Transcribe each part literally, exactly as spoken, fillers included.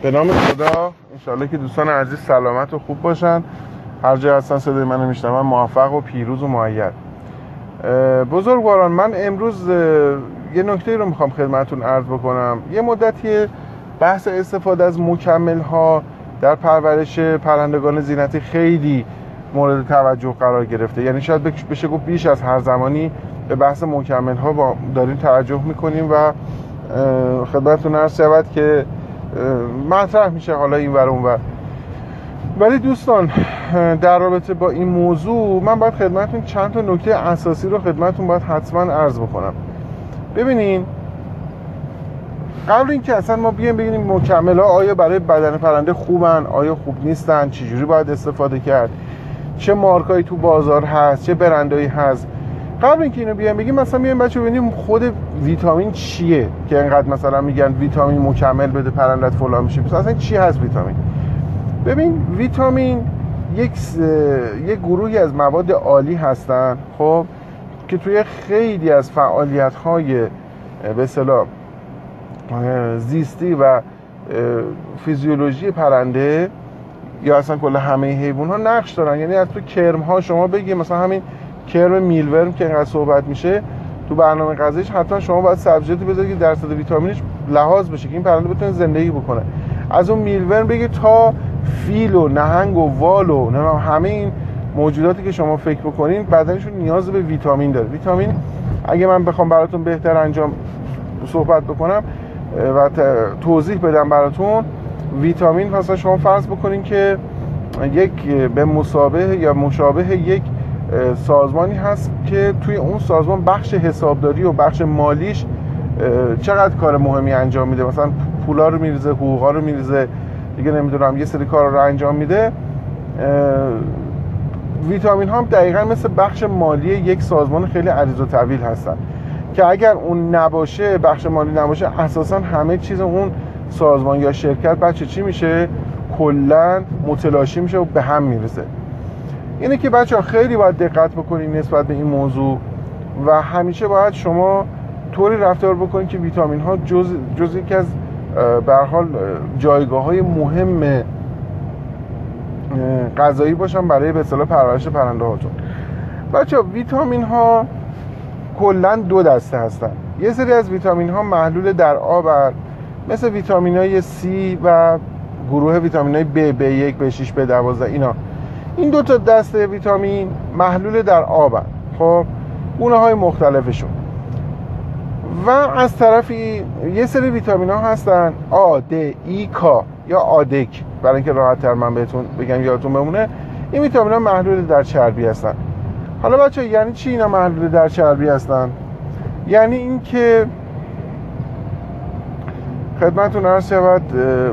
به نام خدا، انشالله که دوستان عزیز سلامت و خوب باشن. هر جا هستن صدای منو میشنون، موفق و پیروز و مؤید. بزرگواران، من امروز یه نکته رو میخوام خدمتتون عرض بکنم. یه مدتی بحث استفاده از مکمل ها در پرورش پرندگان زینتی خیلی مورد توجه قرار گرفته. یعنی شاید بشه گفت بیش از هر زمانی به بحث مکمل ها داریم توجه میکنیم و خدمتتون عرض شود که مطرح میشه حالا این ور اون ور. ولی دوستان، در رابطه با این موضوع من باید خدمتتون چند تا نکته اساسی رو خدمتتون باید حتما عرض بکنم. ببینین، قبل اینکه اصلا ما بیایم بگیم مکمل ها آیا برای بدن پرنده خوبن، آیا خوب نیستن، چجوری باید استفاده کرد، چه مارکایی تو بازار هست، چه برندایی هست، قبل اینکه اینو بیایم بگیم مثلا بیایم بچه‌ها ببینیم خود ویتامین چیه که اینقدر مثلا میگن ویتامین مکمل بده پرندت فلان میشه. اصلا چی هست ویتامین؟ ببین، ویتامین یک یک گروهی از مواد عالی هستن، خب، که توی خیلی از فعالیت‌های به اصطلاح زیستی و فیزیولوژی پرنده یا اصلا کل همه حیوان‌ها نقش دارن. یعنی از تو کرم‌ها شما بگی مثلا همین کرم میلورم که اینقدر صحبت میشه تو برنامه غذاییش، حتما شما باید سبزیجاتی بذارید که درصد ویتامینش لحاظ بشه که این پرنده بتونه زندگی بکنه. از اون میلورم بگی تا فیل و نهنگ و وال و همه این موجوداتی که شما فکر بکنین بدنشون نیاز به ویتامین داره. ویتامین اگه من بخوام براتون بهتر انجام صحبت بکنم و توضیح بدم براتون، ویتامین مثلا شما فرض بکنین که یک به مثابه یا مشابه یک سازمانی هست که توی اون سازمان بخش حسابداری و بخش مالیش چقدر کار مهمی انجام میده، مثلا پولا رو میریزه، حقوقا رو میریزه، دیگه نمیدونم یه سری کار رو انجام میده. ویتامین ها هم دقیقا مثل بخش مالی یک سازمان خیلی عریض و طویل هستن که اگر اون نباشه، بخش مالی نباشه، اساسا همه چیز اون سازمان یا شرکت بچه چی میشه؟ کلا متلاشی میشه و به هم میرسه. اینه که بچه ها خیلی باید دقت بکنید نسبت به این موضوع و همیشه باید شما طوری رفتار بکنید که ویتامین ها جز, جز یکی از به هر حال جایگاه های مهم غذایی باشن برای به اصطلاح پرورش پرنده هاتون. بچه ها، ویتامین ها کلا دو دسته هستن. یه سری از ویتامین ها محلول در آب هستن، مثل ویتامین های سی و گروه ویتامین های B، بی یک، بی شش، بی دوازده. اینا این دو تا دسته ویتامین محلول در آب هستن، خب، گونه های مختلفشون. و از طرفی یه سری ویتامین ها هستن آ، د، ای، کا یا آدک، برای اینکه راحت تر من بهتون بگم یادتون بمونه. این ویتامین ها محلول در چربی هستن. حالا بچه یعنی چی اینا محلول در چربی هستن؟ یعنی این که خدمتتون عرض شود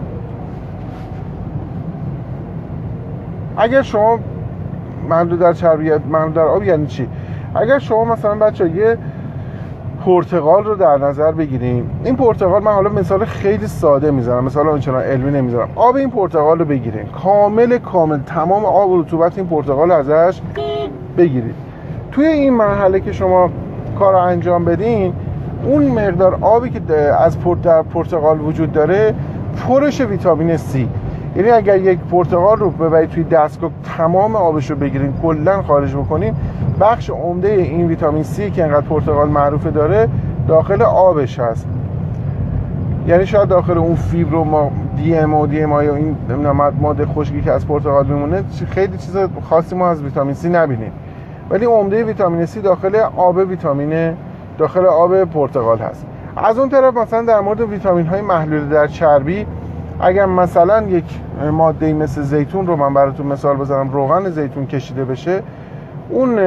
اگر شما محلول در چربی، محلول در آب یعنی چی؟ اگر شما مثلا بچه یه پرتقال رو در نظر بگیریم، این پرتقال، من حالا مثال خیلی ساده میزنم، مثال اونچنان علمی نمیزنم، آب این پرتقال رو بگیریم، کامل کامل تمام آب و رطوبت این پرتقال ازش بگیرید. توی این مرحله که شما کار رو انجام بدین، اون مقدار آبی که از پرتقال وجود داره پرش ویتامین سی. یعنی اگر یک پرتقال رو ببرید توی دستگاه تمام آبش رو بگیرین کلا خارج بکنین، بخش عمده این ویتامین سی که انقدر پرتقال معروفه داره داخل آبش هست. یعنی شاید داخل اون فیبر و ما دی ام و دی ام آی و این ماده خشکی که از پرتقال میمونه خیلی چیز خاصی ما از ویتامین سی نبینیم، ولی عمده ویتامین سی داخل آب ویتامین داخل آب پرتقال هست. از اون طرف مثلا در مورد ویتامین های محلول در چربی، اگر مثلا یک ماده مثل زیتون رو من براتون مثال بزنم، روغن زیتون کشیده بشه، اون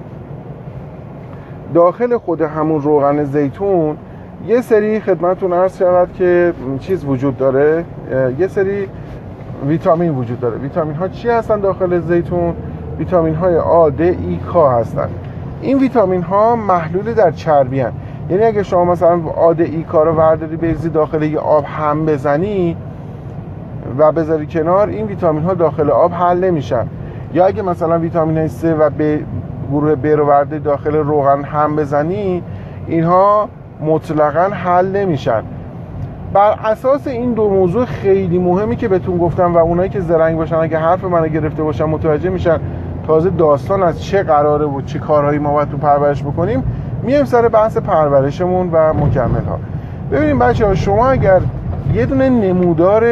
داخل خود همون روغن زیتون یه سری خدمتتون عرض شود که چیز وجود داره، یه سری ویتامین وجود داره. ویتامین ها چی هستن داخل زیتون؟ ویتامین های آ، د، ای، کا هستن. این ویتامین ها محلول در چربی هستن. یعنی اگه شما مثلا آ، د، ای، کا رو ورداری بریزی داخل یه آب هم بزنی و بذاری کنار، این ویتامین ها داخل آب حل نمیشن. یا اگه مثلا ویتامین های C و B، گروه B رو ورداری داخل روغن هم بزنی، اینها مطلقاً حل نمیشن. بر اساس این دو موضوع خیلی مهمی که بهتون گفتم و اونایی که زرنگ باشن اگه حرف منو گرفته باشن متوجه میشن تازه داستان از چه قراره و چه کارهایی ما باید تو پرورش بکنیم، میایم سر بحث پرورشمون و مکمل ها. ببینیم بچه‌ها، شما اگر یه دونه نمودار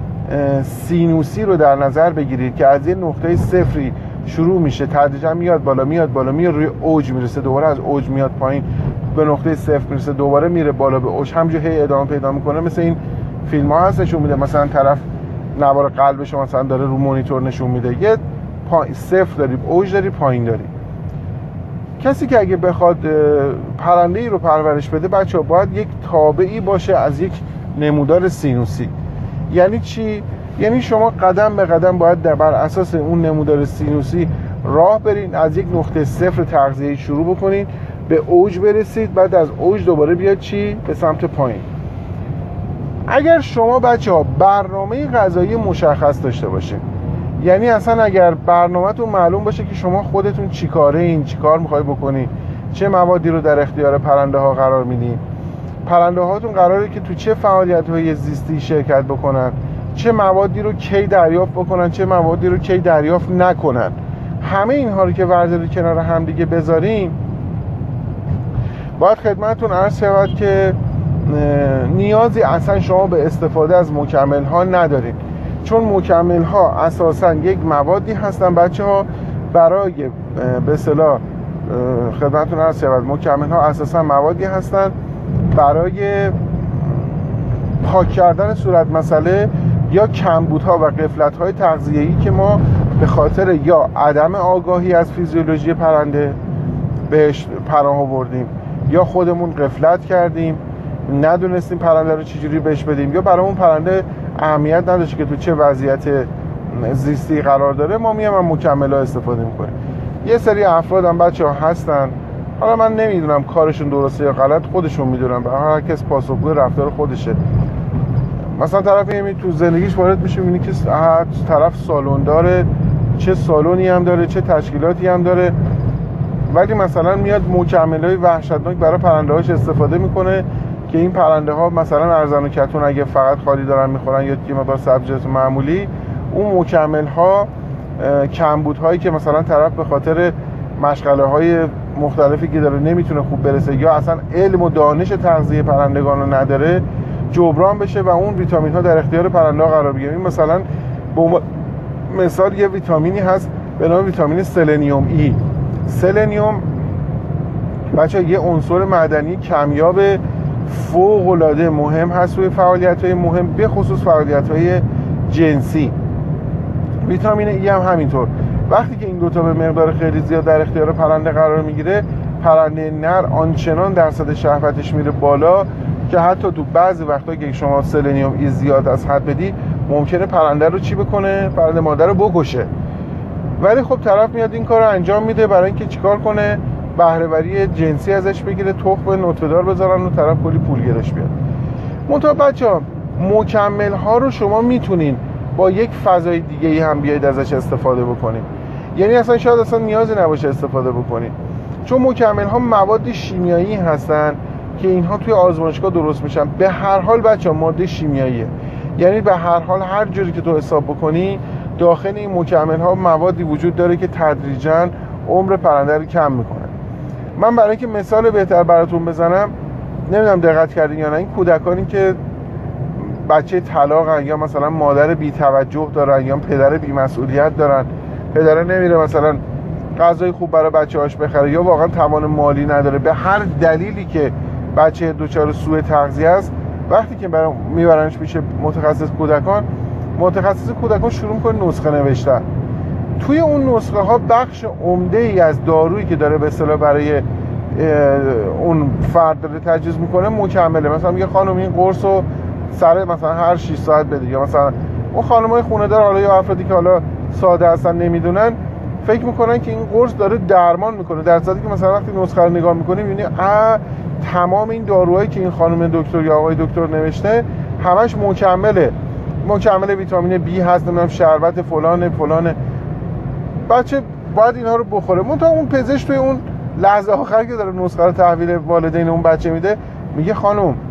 سینوسی رو در نظر بگیرید که از یه نقطه صفری شروع میشه تدریجا میاد بالا میاد بالا میاد روی اوج میرسه، دوباره از اوج میاد پایین به نقطه صفر میرسه، دوباره میره بالا به اوج، همینجوری هی ادامه پیدا میکنه. مثل این فیلم ها هست نشون میده مثلا طرف نوار قلبش مثلا داره رو مانیتور نشون میده، یه پا... صفر داری، اوج داری، پایین داری. کسی که اگه بخواد پرنده ای رو پرورش بده بچه‌ها باید یک تابعی باشه از یک نمودار سینوسی. یعنی چی؟ یعنی شما قدم به قدم باید بر اساس اون نمودار سینوسی راه برین، از یک نقطه صفر تغذیه شروع بکنید، به اوج برسید، بعد از اوج دوباره بیاد چی؟ به سمت پایین. اگر شما بچه‌ها برنامه غذایی مشخص داشته باشید، یعنی اصلا اگر برنامه‌تون معلوم باشه که شما خودتون چیکاره این چیکار می‌خواید بکنید، چه موادی رو در اختیار پرنده ها قرار میدین، پرنده هاتون قراره که تو چه فعالیت‌های زیستی شرکت بکنن، چه موادی رو کی دریافت بکنن، چه موادی رو کی دریافت نکنن، همه اینها رو که ورداری کنار هم دیگه بذاریم، باید خدمتتون عرض شود که نیازی اصلا شما به استفاده از مکمل ها ندارید، چون مکمل ها اساسا یک موادی هستن بچه‌ها برای به اصطلاح خدمتتون عرض شود مکمل ها اساسا موادی هستن برای پاک کردن صورت مسئله یا کمبودها و غفلت‌های تغذیه‌ای که ما به خاطر یا عدم آگاهی از فیزیولوژی پرنده بهش پناه آوردیم، یا خودمون غفلت کردیم ندونستیم پرنده رو چجوری بهش بدیم، یا برای اون پرنده اهمیت نداشت که تو چه وضعیت زیستی قرار داره، ما میایم از مکمل‌ها استفاده می‌کنیم. یه سری افراد هم بچه‌ها هستن، حالا من نمیدونم کارشون درسته یا غلط، خودشون میدونن، به هر کس پاسخگوی رفتار خودشه. مثلا طرف یه تو زندگیش وارد میشه میبینی که طرف سالن داره، چه سالونی هم داره، چه تشکیلاتی هم داره، ولی مثلا میاد مکمل‌های وحشتناک برای پرنده‌هاش استفاده میکنه که این پرنده ها مثلا ارزن و کتون اگه فقط خالی دارن میخورن یا یه مقدار سبزیجات معمولی، اون مکمل ها کمبودهایی که مثلا طرف به خاطر مشغله های مختلفی که داره نمیتونه خوب برسه یا اصلا علم و دانش تغذیه پرندگان رو نداره جبران بشه و اون ویتامین ها در اختیار پرنده ها قرار بگیره. این مثلا به مثال یه ویتامینی هست به نام ویتامین سلنیوم ای. سلنیوم بچه یه عنصر معدنی کمیاب فوق‌العاده مهم هست روی فعالیت‌های مهم، به خصوص فعالیت‌های جنسی. ویتامین ای هم همینطور. وقتی که این دوتا به مقدار خیلی زیاد در اختیار پرنده قرار میگیره، پرنده نر آنچنان درصد شهوتش میره بالا که حتی تو بعضی وقتا که شما سلنیوم ای زیاد از حد بدی ممکنه پرنده رو چی بکنه؟ پرنده مادر رو بکشه. ولی خب طرف میاد این کار رو انجام میده برای اینکه چیکار کنه؟ بهره‌وری جنسی ازش بگیره، تخم نطفه‌دار بذارن و طرف کلی پول گیرش بیاد. منتها بچه‌ها مکمل ها رو شما میتونین با یک فضای دیگه ای هم بیاید ازش استفاده بکنید. یعنی اصلا شاید اصلا نیازی نباشه استفاده بکنید، چون مکمل ها مواد شیمیایی هستن که اینها توی آزمایشگاه درست میشن. به هر حال بچه‌ها ماده شیمیاییه، یعنی به هر حال هر جوری که تو حساب بکنی داخل این مکمل ها موادی وجود داره که تدریجاً عمر پرنده رو کم میکنه. من برای اینکه مثال بهتر براتون بزنم، نمیدونم دقت کردین یا نه، این کودکانی که بچه طلاقن یا مثلا مادر بی توجه دارن یا پدر بی مسئولیت دارن، پدر نمیره مثلا غذای خوب برای بچه‌هاش بخره یا واقعا توان مالی نداره، به هر دلیلی که بچه دچار سوء تغذیه است، وقتی که برای میبرنش پیش متخصص کودکان، متخصص کودکان شروع می‌کنه نسخه نوشتن. توی اون نسخه ها بخش عمده ای از دارویی که داره به اصطلاح برای اون فرد داره تجویز میکنه مکمله. مثلا میگه خانم این قرص رو سر مثلا هر شش ساعت بده، یا مثلا اون خانمای خونه دار حالا یا افرادی که حالا ساده هستن نمیدونن فکر میکنن که این قرص داره درمان میکنه، در صورتی که مثلا وقتی نسخه رو نگاه میکنیم میبینی تمام این داروهایی که این خانم دکتر یا آقای دکتر نوشته همش مکمله، مکمل ویتامین بی هست، نمیدونم شربت فلان فلان. بچه باید اینها رو بخوره. منتها اون پزشک توی اون لحظه آخر که داره نسخه رو تحویل والدین اون بچه میده میگه خانم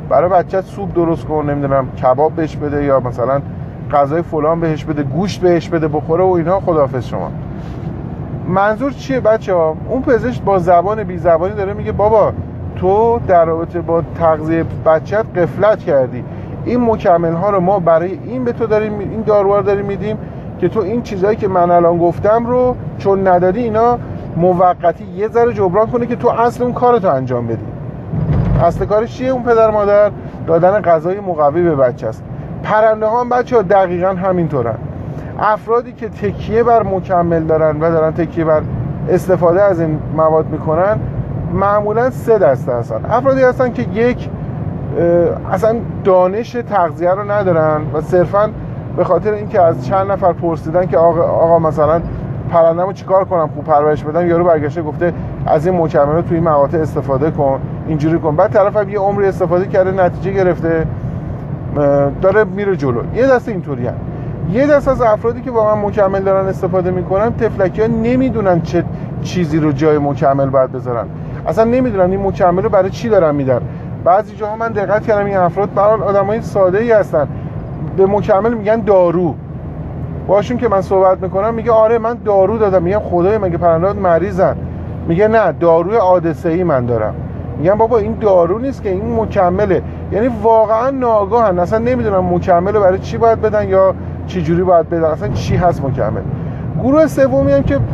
برای بچت سوپ درست کن، نمیدونم کباب بهش بده یا مثلا غذای فلان بهش بده، گوشت بهش بده بخوره و اینها، خداحافظ شما. منظور چیه بچه ها؟ اون پزشک با زبان بی زبانی داره میگه بابا تو در رابطه با تغذیه بچت غفلت کردی، این مکمل ها رو ما برای این به تو داریم، این داروها رو داریم میدیم که تو این چیزایی که من الان گفتم رو چون ندادی اینا موقتی یه ذره جبران کنه که تو اصل اون کارتو انجام بدی. اصل کارش چیه اون پدر مادر؟ دادن غذای مقوی به بچه است. پرنده ها هم بچه ها دقیقا همینطورن. افرادی که تکیه بر مکمل دارن و دارن تکیه بر استفاده از این مواد میکنن معمولا سه دسته هستن. افرادی هستن که یک اصلا دانش تغذیه رو ندارن و صرفا به خاطر اینکه از چند نفر پرسیدن که آقا, آقا مثلا پرنده‌مو چیکار کنم خوب پرورش بدم، یارو برگشته گفته از این مکملات توی این مقاطع استفاده کن، اینجوری کن، بعد طرف هم یه عمری استفاده کرده نتیجه گرفته داره میره جلو. یه دسته اینطوریه. یه دسته از افرادی که واقعا مکمل دارن استفاده میکنن تفلکی‌ها نمیدونن چه چیزی رو جای مکمل باید بذارن، اصلا نمیدونن این مکمل رو برای چی دارن میدن. بعضی جاها من دقت کردم این افراد برای آدمای ساده‌ای هستن، به مکمل میگن دارو. باشون که من صحبت میکنم میگه آره من دارو دادم، میگم خدای مگه پرنده‌ها مریضن؟ میگه نه داروی عادسه‌ای من دارم. میگم بابا این دارو نیست که، این مکمله. یعنی واقعا ناگاهن، اصلا نمیدونم مکمل رو برای چی باید بدن یا چی جوری باید بدن، اصلا چی هست مکمل. گروه سومی هم که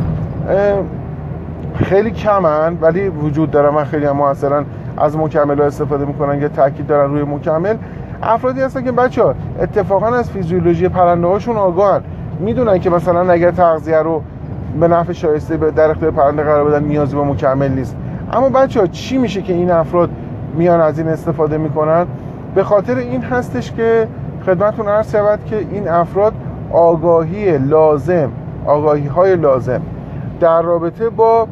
خیلی کمن ولی وجود دارن و خیلی هم موثرن از مکمل ها استفاده میکنن یا تاکید دارن روی مکمل، افرادی هستن که بچه‌ها اتفاقا از فیزیولوژی پرنده هاشون آگاهن، میدونن که مثلا اگر تغذیه رو به نفع شایسته در اختیار پرنده قرار بدن نیازی به مکمل نیست. اما بچه‌ها چی میشه که این افراد میان از این استفاده میکنن؟ به خاطر این هستش که خدمتتون عرض شود که این افراد آگاهی لازم آگاهی های لازم در رابطه با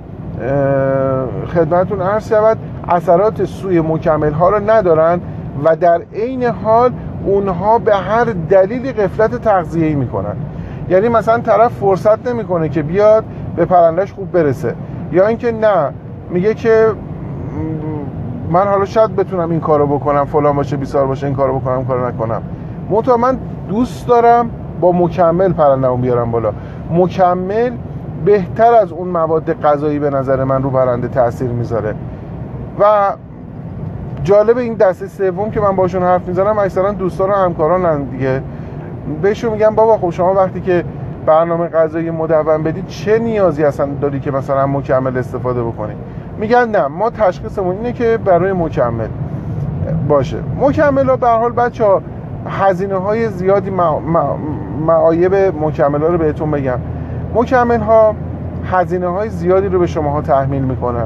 خدمتتون عرض شود اثرات سوی مکمل ها رو ندارن و در عین حال اونها به هر دلیلی غفلت تغذیه‌ای میکنن. یعنی مثلا طرف فرصت نمیکنه که بیاد به پرندهش خوب برسه، یا اینکه نه میگه که من حالا شاید بتونم این کارو بکنم، فلان باشه بیسار باشه این کارو بکنم کارو نکنم، منتها من دوست دارم با مکمل پرنده‌مو بیارم بالا. مکمل بهتر از اون مواد غذایی به نظر من رو پرنده تاثیر میذاره. و جالب این دسته سوم که من باشون حرف میزنم اکثرا دوستان و همکارانن دیگه، بهشون میگم بابا خب شما وقتی که برنامه غذایی مدون بدید چه نیازی اصلا داری که مثلا مکمل استفاده بکنی؟ میگن نه ما تشخیصمون اینه که برای مکمل باشه. مکمل ها به هر حال بچه‌ها هزینه های زیادی، معایب مکمل ها رو بهتون بگم، مکمل ها هزینه های زیادی رو به شماها تحمیل میکنن،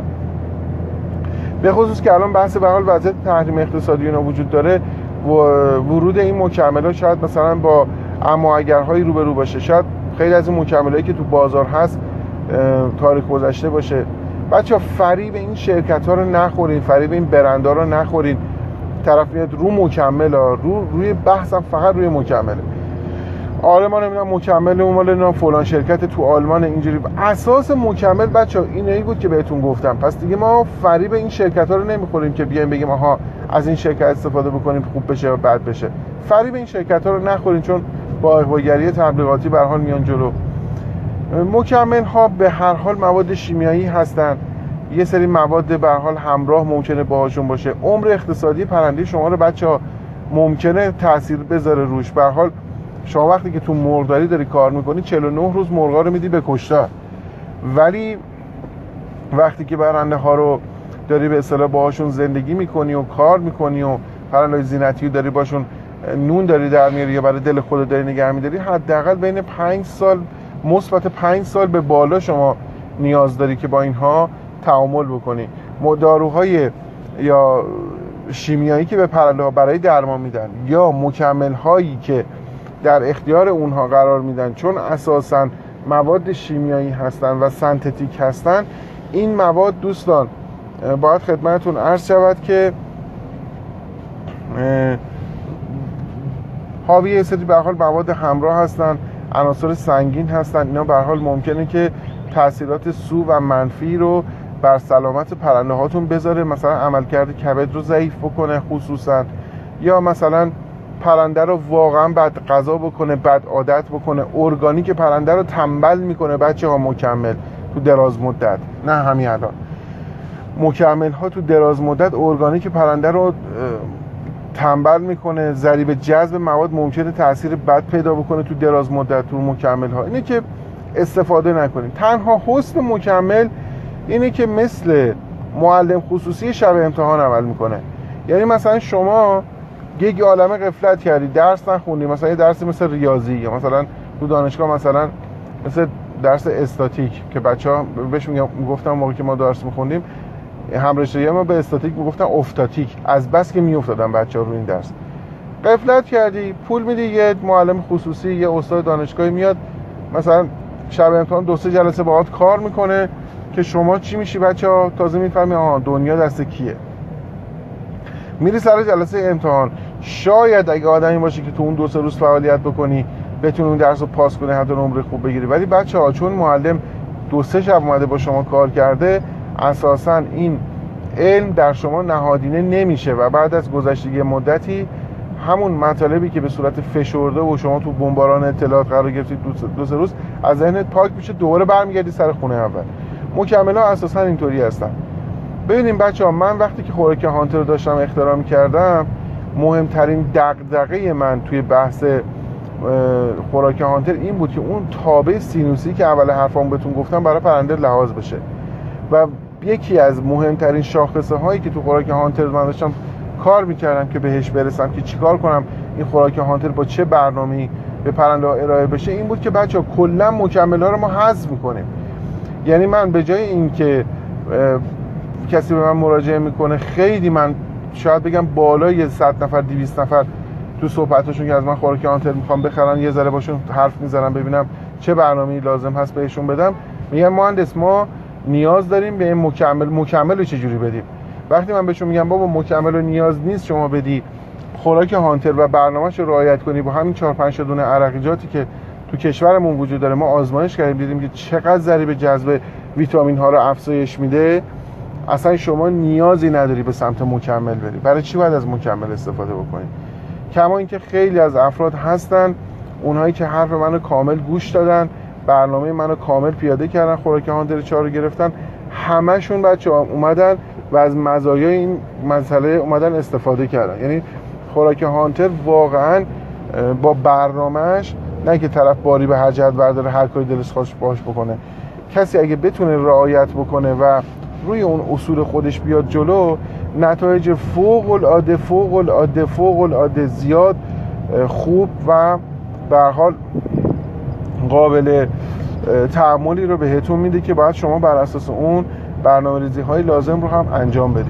به خصوص که الان بحث به حال وضعیت تحریم اقتصادی اینا وجود داره و ورود این مکمل ها شاید مثلا با اما اگرهایی روبرو باشه، شاید خیلی از این مکمل هایی که تو بازار هست تاریخ گذشته باشه. بچه فریب این شرکت ها رو نخورین، فریب این برند ها رو نخورین. طرف میاد رو مکمل ها، رو روی بحثم فقط روی مکمله. آره ما نمیدونم مکمل اون مال نه فلان شرکت تو آلمان اینجوری. اساس مکمل بچه اینایی بود که بهتون گفتم. پس دیگه ما فریب این شرکت ها رو نمیخوریم که بیایم بگیم آها از این شرکت استفاده بکنیم خوب بشه و بد بشه. فریب این شرکت ها رو نخورین چون با اغواگری تبلیغاتی به هر حال میان جلو. مکمل ها به هر حال مواد شیمیایی هستن، یه سری مواد به هر حال همراه ممکنه باهاشون باشه. عمر اقتصادی پرنده شما رو بچه‌ها ممکنه تاثیر بذاره روش. به هر حال شما وقتی که تو مرغداری داری کار میکنی چهل و نه روز مرغا رو میدی به کشتار، ولی وقتی که پرنده ها رو داری به اصطلاح باهاشون زندگی میکنی و کار میکنی و پرنده زینتی رو داری باشون نون داری در میاری یا برای دل خودت داری نگه میداری، حداقل بین پنج سال مثبت پنج سال به بالا شما نیاز داری که با اینها تعامل بکنی. داروهای یا شیمیایی که به پرنده ها برای درمان میدن یا مکمل هایی که در اختیار اونها قرار میدن چون اساساً مواد شیمیایی هستن و سنتتیک هستن، این مواد دوستان باید خدمتتون عرض شود که حاوی سری به هر حال مواد همراه هستن، عناصر سنگین هستن. اینا به هر حال ممکنه که تاثیرات سو و منفی رو بر سلامت پرنده هاتون بذاره، مثلا عملکرد کبد رو ضعیف بکنه، خصوصا یا مثلا پرنده رو واقعا بد غذا بکنه، بد عادت بکنه، ارگانیک پرنده رو تنبل میکنه بچه ها مکمل تو دراز مدت، نه همین الان مکمل ها تو دراز مدت ارگانیک پرنده رو تنبل میکنه، ضریب جذب مواد ممکنه تاثیر بد پیدا بکنه تو دراز مدت تو مکمل ها. اینه که استفاده نکنید. تنها حسن مکمل اینه که مثل معلم خصوصی شب امتحان عمل میکنه. یعنی مثلا شما یک عالمه غفلت کردی، درس نخوندی، مثلا یه درسی مثل ریاضی یا مثلا تو دانشگاه مثلا مثل درس استاتیک که بچه‌ها بهش میگفتن موقعی که ما درس میخوندیم همرشته‌ای ما به استاتیک میگفتن افتاتیک، از بس که میافتادن بچه‌ها رو این درس. غفلت کردی، پول میدی یه معلم خصوصی، یه استاد دانشگاهی میاد مثلا شب امتحان دو سه جلسه باهات کار میکنه که شما چی میشی بچه‌ها؟ تازه میفهمی آها دنیا دست کیه. میری سر جلسه امتحان، شاید اگه آدمی باشی که تو اون دو سه روز فعالیت بکنی بتونی اون درس رو پاس کنی، حتی نمره خوب بگیری. ولی بچه‌ها چون معلم دو سه شب اومده با شما کار کرده، اساساً این علم در شما نهادینه نمیشه و بعد از گذشته مدتی همون مطالبی که به صورت فشرده و شما تو بمباران اطلاعات قرار گرفتید دو سه روز از ذهنت پاک میشه، دوباره برمیگردی سر خونه اول. مکمل‌ها اساساً اینطوری هستن. ببینیم بچه‌ها، من وقتی که خوراک هانتر رو داشتم اختراع می‌کردم، مهمترین دغدغه من توی بحث خوراک هانتر این بود که اون تابع سینوسی که اول حرفام بهتون گفتم برای پرنده لحاظ بشه. و یکی از مهمترین شاخصه هایی که تو خوراک هانتر من داشتم کار می‌کردم که بهش برسم که چیکار کنم این خوراک هانتر با چه برنامه‌ای به پرنده ها ارائه بشه، این بود که بچه‌ها کلا مکمل‌ها رو ما حذف می‌کنیم. یعنی من به جای اینکه کسی به من مراجعه میکنه، خیلی من شاید بگم بالای صد نفر دویست نفر تو صحبتاشون که از من خوراک هانتر میخوام بخرن، یه ذره باشون حرف میزنم ببینم چه برنامه‌ای لازم هست بهشون بدم، میگم مهندس ما نیاز داریم به این مکمل. مکمل رو چجوری بدیم؟ وقتی من بهشون میگم بابا مکمل رو نیاز نیست شما بدی، خوراک هانتر و برنامه‌اش رو رعایت کنی، با همین چهار پنج تا دونه عرقیجاتی که تو کشورمون وجود داره ما آزمایش کردیم، دیدیم که چقدر ضریب جذب ویتامین ها رو افزایش میده، اصلا شما نیازی نداری به سمت مکمل بری. برای چی باید از مکمل استفاده بکنید؟ کما اینکه خیلی از افراد هستن اونهایی که حرف منو کامل گوش دادن، برنامه منو کامل پیاده کردن، خوراک هانتر چهار رو گرفتن، همشون بچه‌ها اومدن و از مزایای این مسئله اومدن استفاده کردن. یعنی خوراک هانتر واقعا با برنامه‌اش، نه که طرف باری به هر جهت برداره هر کاری دلش خواست باش بکنه، کسی اگه بتونه رعایت بکنه و روی اون اصول خودش بیاد جلو، نتایج فوق العاده فوق العاده فوق العاده زیاد خوب و به هر حال قابل تعاملی رو بهتون میده که باید شما بر اساس اون برنامه‌ریزی های لازم رو هم انجام بدید.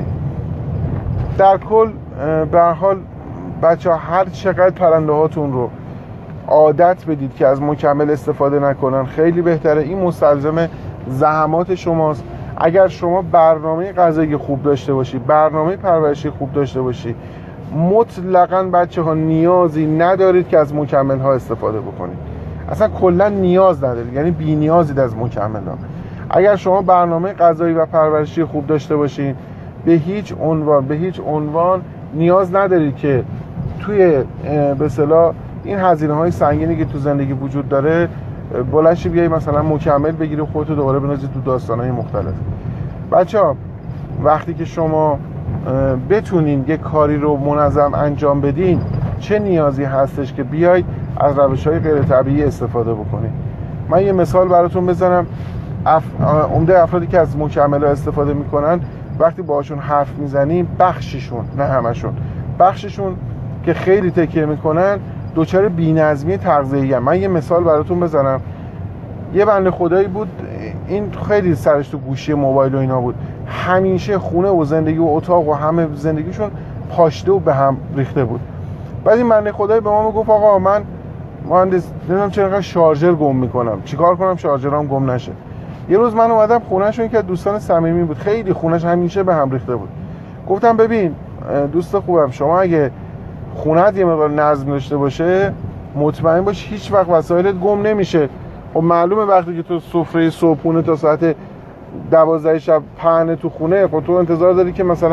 در کل به هر حال بچه‌ها هر چقدر پرنده هاتون رو عادت بدید که از مکمل استفاده نکنن خیلی بهتره. این مستلزم زحمات شماست. اگر شما برنامه غذایی خوب داشته باشی، برنامه پرورشی خوب داشته باشی، مطلقاً بچه‌ها نیازی ندارید که از مکمل ها استفاده بکنید. اصلا کلا نیاز ندارید، یعنی بی نیازید از مکمل ها. اگر شما برنامه غذایی و پرورشی خوب داشته باشید، به هیچ عنوان به هیچ عنوان نیاز ندارید که توی به اصطلاح این هزینه‌های سنگینی که تو زندگی وجود داره بلنشی بیایی مثلا مکمل بگیری خودتو دوباره بنازی تو داستان‌های مختلف. بچه‌ها وقتی که شما بتونین یک کاری رو منظم انجام بدین، چه نیازی هستش که بیاید از روش‌های غیر طبیعی استفاده بکنید. من یه مثال براتون بزنم. اف... عمده افرادی که از مکمل‌ها استفاده میکنن وقتی باهاشون حرف میزنیم، بخششون نه همشون، بخششون که خیلی تکیه میکنن دوچار بی‌نظمی تغذیه‌ای. من یه مثال براتون بزنم. یه بنده خدایی بود، این خیلی سرش تو گوشی موبایل و اینا بود، همیشه خونه و زندگی و اتاق و همه زندگیشون پاشته و به هم ریخته بود. بعد این بنده خدایی به ما میگفت آقا من مهندس نمیدونم چرا اینقدر شارژر گم میکنم، چیکار کنم شارژرام گم نشه. یه روز من اومدم خونه‌شون که دوستان صمیمی بود، خیلی خونه‌ش همیشه به هم ریخته بود. گفتم ببین دوست خوبم، شما اگه خونه‌ت یه مقدار نظم داشته باشه مطمئن باش هیچ وقت وسایلت گم نمیشه. خب معلومه وقتی که تو سفره صبحونه تا ساعت دوازده شب پهنه تو خونه، خب تو انتظار داری که مثلا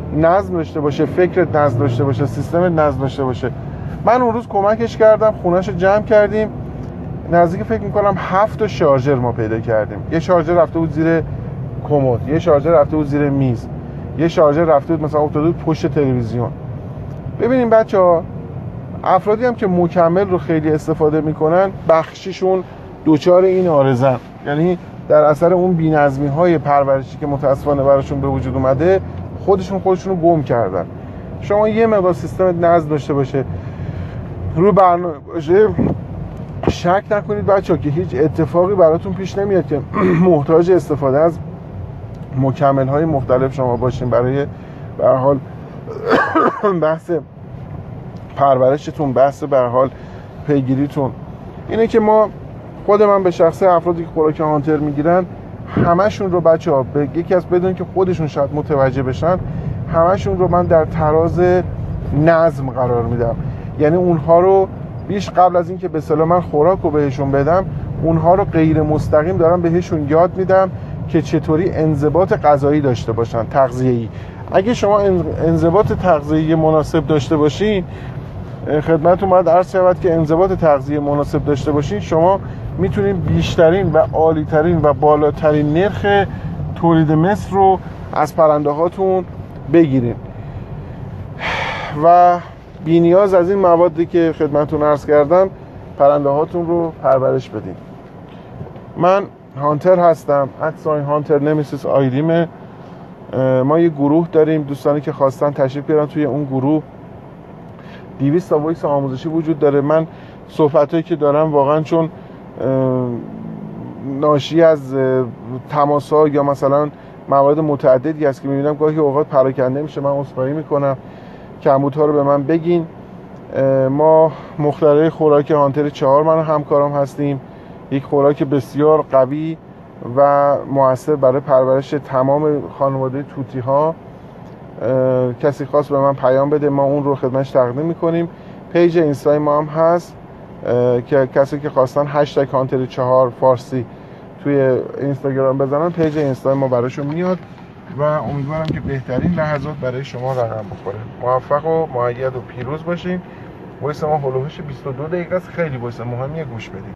نظم داشته باشه، فکرت نظم داشته باشه، سیستمت نظم داشته باشه. من اون روز کمکش کردم، خونه‌شو جمع کردیم، نزدیک فکر میکنم هفت تا شارژر ما پیدا کردیم. یه شارژر رفته بود زیر کمد، یه شارژر رفته بود زیر میز، یه شارژر رفته بود مثلا افتاده بود پشت تلویزیون. ببینیم بچه‌ها، افرادی هم که مکمل رو خیلی استفاده میکنن بخشیشون دوچار این آرزن، یعنی در اثر اون بی‌نظمی‌های پرورشی که متاسفانه براشون به وجود اومده خودشون خودشون رو گم کردن. شما یه مقدار سیستم نظم داشته باشه، رو برنامه باشه، شک نکنید بچه‌ها که هیچ اتفاقی براتون پیش نمیاد که محتاج استفاده از مکمل‌های مختلف شما باشین برای به هر حال بحث پرورشتون، بحث به هر حال پیگیریتون. اینه که ما خود من به شخصه افرادی که خوراک هانتر میگیرن همشون رو بچه‌ها به یکی از بدون که خودشون شاید متوجه بشن، همشون رو من در تراز نظم قرار میدم. یعنی اونها رو بیش قبل از اینکه به اصطلاح من خوراک رو بهشون بدم، اونها رو غیر مستقیم دارم بهشون یاد میدم که چطوری انضباط غذایی داشته باشن، تغذیه‌ای. اگه شما انضباط تغذیه‌ای مناسب داشته باشین، خدمتتون باید عرض شود که انضباط تغذیه مناسب داشته باشین، شما میتونین بیشترین و عالی‌ترین و بالاترین نرخ تولید مثل رو از پرنده هاتون بگیرین و بی نیاز از این موادی که خدمتتون عرض کردم پرنده هاتون رو پرورش بدین. من هانتر هستم، ادساین هانتر نمیسیس آیدیمه. ما یه گروه داریم، دوستانی که خواستن تشریف بیارن توی اون گروه. دویست تا وایس آموزشی وجود داره. من صحبتایی که دارم واقعا چون ناشی از تماس‌ها یا مثلا موارد متعددی است که می‌بینم گاهی اوقات پراکنده میشه، من عذرخواهی میکنم. کمبودها رو به من بگین. ما مخترع خوراک هانتر چهار من همکارام هستیم، یک خوراک بسیار قوی و موثر برای پرورش تمام خانواده توتی ها. کسی خواست به من پیام بده، ما اون رو خدمتش تقدیم میکنیم. پیج اینستای ما هم هست که کسی که خواستن هشتگ هانتر چهار فارسی توی اینستاگرام بزنن، پیج اینستای ما براشون میاد و امیدوارم که بهترین لحظات برای شما رقم بخوره. موفق و مؤید و پیروز باشین. وایس ما هلوهوش بیست و دو دقیقه است، خیلی وایس مهمیه، گوش بدید.